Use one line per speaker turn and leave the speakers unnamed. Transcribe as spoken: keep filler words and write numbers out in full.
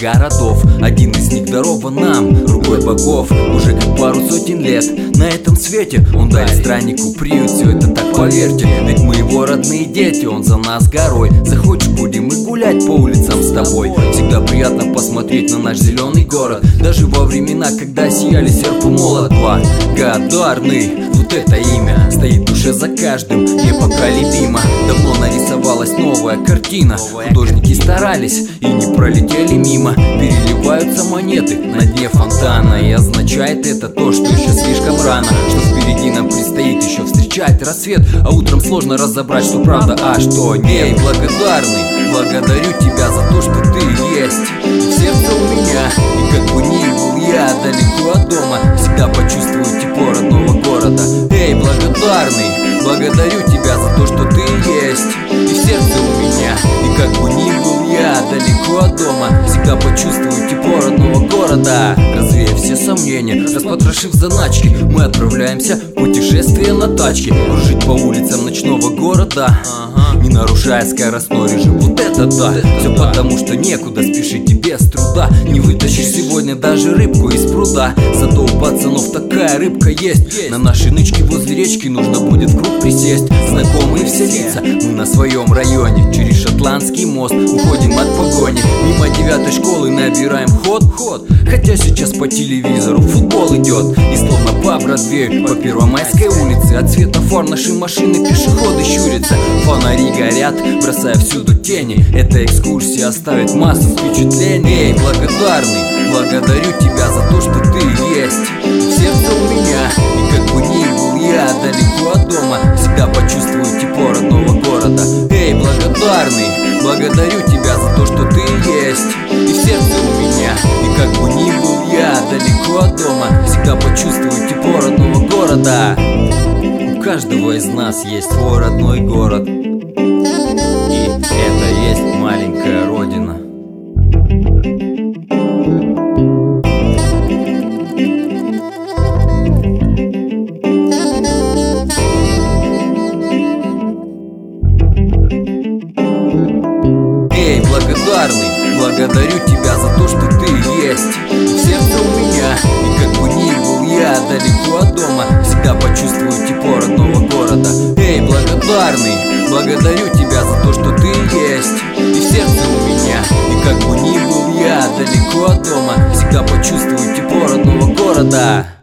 городов. Один из них дарован нам рукой богов. Уже как пару сотен лет на этом свете он дарит страннику приют. Все это так, поверьте, ведь мы его родные дети. Он за нас горой. Захочешь, будем и гулять по улицам с тобой. Всегда приятно посмотреть на наш зеленый город, даже во времена, когда сияли серп и молот. Благодарный, вот это имя стоит в душе за каждым, непоколебимо. Давно нарисовалась новая картина. Художники старались и не пролетели мимо. Переливаются монеты на дне фонтана, и означает это то, что еще слишком рано, что впереди нам предстоит еще встречать рассвет. А утром сложно разобрать, что правда, а что нет. Эй, благодарный, благодарю тебя за то, что ты есть в сердце у меня. И как бы ни был я далеко от дома, всегда почувствую тепло родного города. Эй, благодарный, благодарю тебя за то, что ты есть и в сердце у меня. И как бы ни был я далеко от дома, всегда почувствую тепло родного города. Развеяв все сомнения, распотрошив заначки, мы отправляемся в путешествие на тачке, кружить по улицам ночного города, не нарушая скоростной режим. Вот это да, все потому что некуда спешить и без труда. Не вытащишь сегодня даже рыбку из пруда, зато у пацанов такая рыбка есть. На нашей нычке возле речки нужно будет в круг присесть. Знакомые все лица, мы на своем районе. Через Шотландский мост уходим от погони, мимо девятой школы набираем ход, ход. Хотя сейчас по телевизору футбол идет, и словно по Бродвею, по Первомайской улице, от светофор наши машины пешеходы щурятся. Фонари горят, бросая всюду тени. Эта экскурсия оставит массу впечатлений. Эй, благодарный, благодарю тебя за то, что ты есть в сердце у меня. И как бы ни был я далеко от дома, всегда почувствую тепло родного города. Эй, благодарный, благодарю тебя за то, что ты есть и в сердце у меня. И как бы ни был я далеко от дома, всегда почувствую тепло родного города. У каждого из нас есть свой родной город, и это есть маленькая родина. Эй, благодарный, благодарю тебя за то, что ты есть в сердце у меня. И как бы ни был я далеко от дома, всегда почувствую тепло родного города. Эй, благодарный, благодарю тебя за то, что ты есть и в сердце у меня. И как бы ни был я далеко от дома, всегда почувствую тепло родного города.